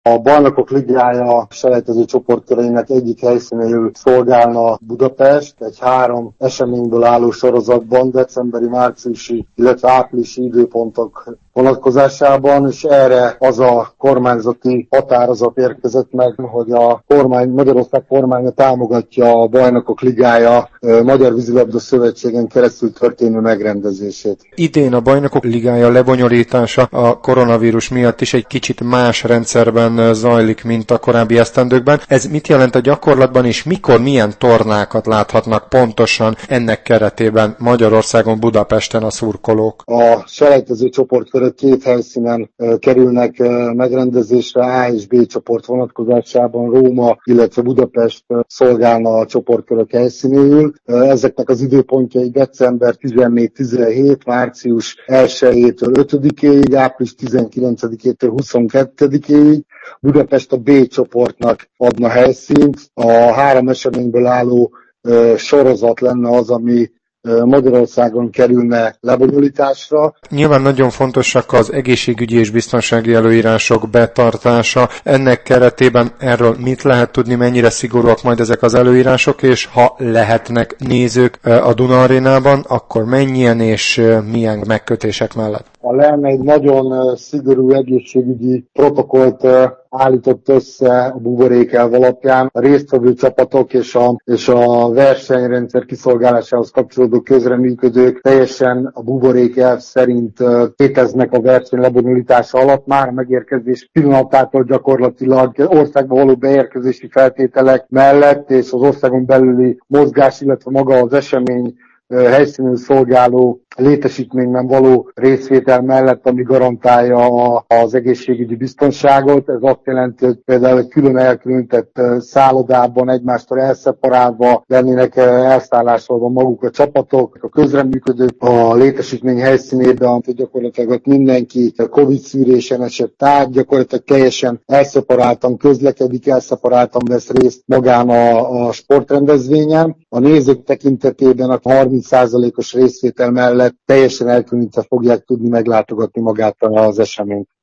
A Bajnokok Ligája selejtező csoportkörének egyik helyszínéül szolgálna Budapest, egy 3 eseményből álló sorozatban, decemberi, márciusi, illetve áprilisi időpontok vonatkozásában, és erre az a kormányzati határozat érkezett meg, hogy a Magyarország kormánya támogatja a Bajnokok Ligája Magyar Vízilabda Szövetségen keresztül történő megrendezését. Idén a Bajnokok Ligája lebonyolítása a koronavírus miatt is egy kicsit más rendszerben zajlik, mint a korábbi esztendőkben. Ez mit jelent a gyakorlatban, és mikor milyen tornákat láthatnak pontosan ennek keretében Magyarországon, Budapesten a szurkolók? A selejtező csoportkörök 2 helyszínen kerülnek megrendezésre, A és B csoport vonatkozásában Róma, illetve Budapest szolgálna a csoportkörök helyszínéül. Ezeknek az időpontjai december 14-17, március 1-től 5-ig, április 19-től 22-ig. Budapest a B csoportnak adna helyszínt. A 3 eseményből álló sorozat lenne az, ami Magyarországon kerülne lebonyolításra. Nyilván nagyon fontosak az egészségügyi és biztonsági előírások betartása. Ennek keretében erről mit lehet tudni, mennyire szigorúak majd ezek az előírások, és ha lehetnek nézők a Duna Arénában, akkor mennyien és milyen megkötések mellett? A LEM egy nagyon szigorú egészségügyi protokollt állított össze a buborékelv alapján. A résztvevő csapatok és a versenyrendszer kiszolgálásához kapcsolódó közreműködők teljesen a buborékelv szerint léteznek a verseny lebonyolítása alatt. Már a megérkezés pillanatától gyakorlatilag országba való beérkezési feltételek mellett és az országon belüli mozgás, illetve maga az esemény helyszínű szolgáló létesítményben való részvétel mellett, ami garantálja az egészségügyi biztonságot. Ez azt jelenti, hogy például egy külön elkülönített szállodában egymástól elszeparálva lennének elszállásolva maguk a csapatok, a közreműködők a létesítmény helyszínében, hogy gyakorlatilag ott mindenki Covid szűrésen esett át, gyakorlatilag teljesen elszeparáltan közlekedik, elszeparáltan vesz részt magán a sportrendezvényen. A nézők tekintetében a 30%-os részvétel mellett teljesen elkülönítve fogják tudni meglátogatni magát az eseményt.